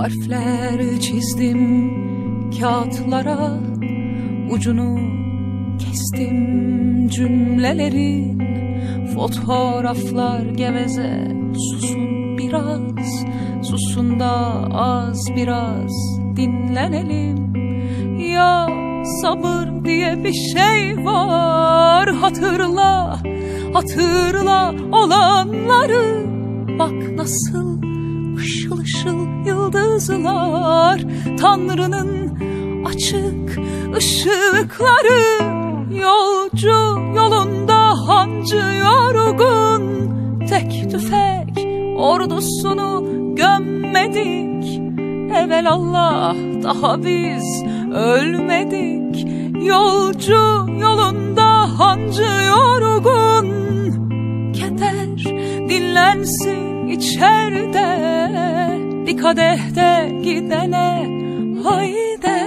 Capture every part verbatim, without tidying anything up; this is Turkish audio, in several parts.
Harfler çizdim kağıtlara, ucunu kestim cümlelerin. Fotoğraflar geveze, susun biraz, susun da az biraz dinlenelim. Ya sabır diye bir şey var, hatırla, hatırla olanları. Bak nasıl ışıl ışıl yıldızlar, Tanrı'nın açık ışıkları. Yolcu yolunda hancı yorgun, tek tüfek ordusunu gömmedik. Evelallah daha biz ölmedik. Yolcu yolunda hancı yorgun, keder dinlensin içeride, bir kadehte gidene haydi.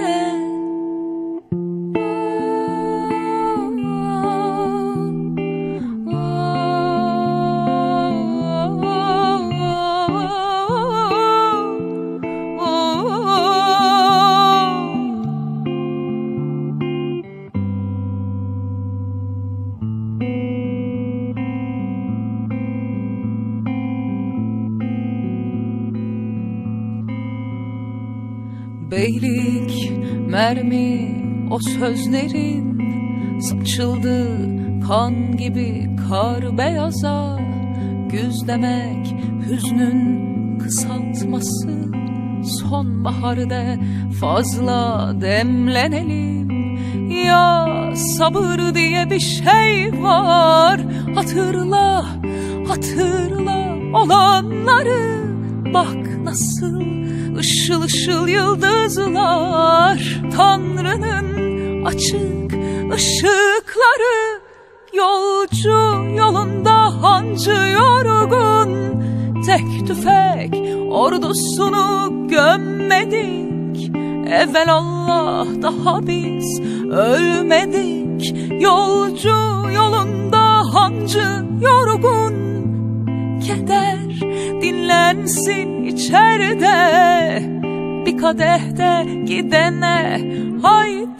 Beylik mermi o sözlerin, saçıldı kan gibi kar beyaza. Güz demek hüznün kısaltması, sonbaharda fazla demlenelim. Ya sabır diye bir şey var, hatırla, hatırla olanları. Bak nasıl ışıl ışıl yıldızlar, Tanrı'nın açık ışıkları. Yolcu yolunda hancı yorgun, tek tüfek ordusunu gömmedik. Evelallah daha biz ölmedik. Yolcu yolunda hancı yorgun, keder dinlensin içeride, bir kadehte gidene haydi.